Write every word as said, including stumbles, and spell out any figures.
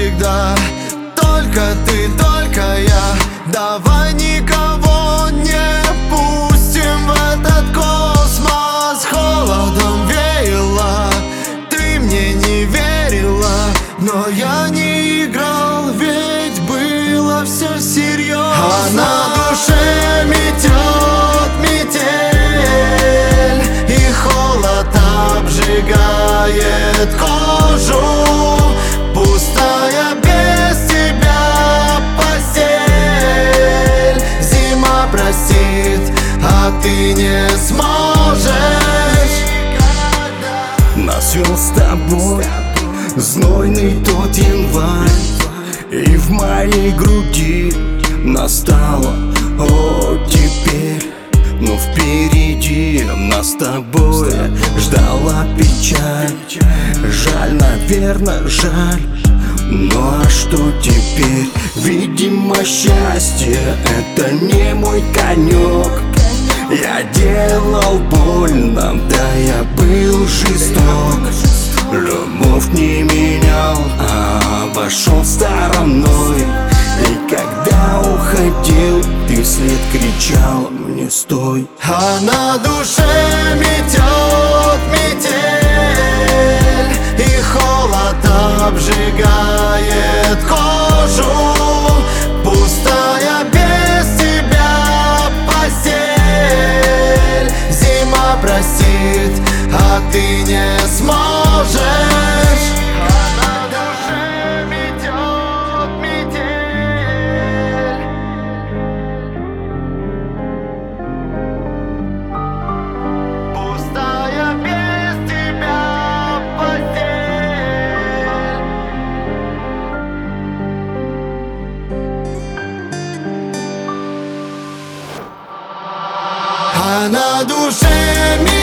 навсегда. Только ты, только я. Давай никого не пустим в этот космос. Холодом веяло, ты мне не верила, но я не играл, ведь было все серьезно. А на душе метет метель, и холод обжигает кожу. Пустая без тебя постель. Зима простит, а ты не сможешь. Нас вел с тобой знойный тот январь, и в моей груди настало о теперь. Но впереди нас с тобой ждала печаль. Жаль, наверное, жаль. Ну а что теперь? Видимо, счастье — это не мой конек. Я делал больно, да я был жесток. Любовь не менял, а обошел стороной. И когда уходил, ты вслед кричал мне: стой. А на душе метет метель, и холод обжигает кожу. Пустая без тебя постель. Зима простит, а ты не сможешь. А на душе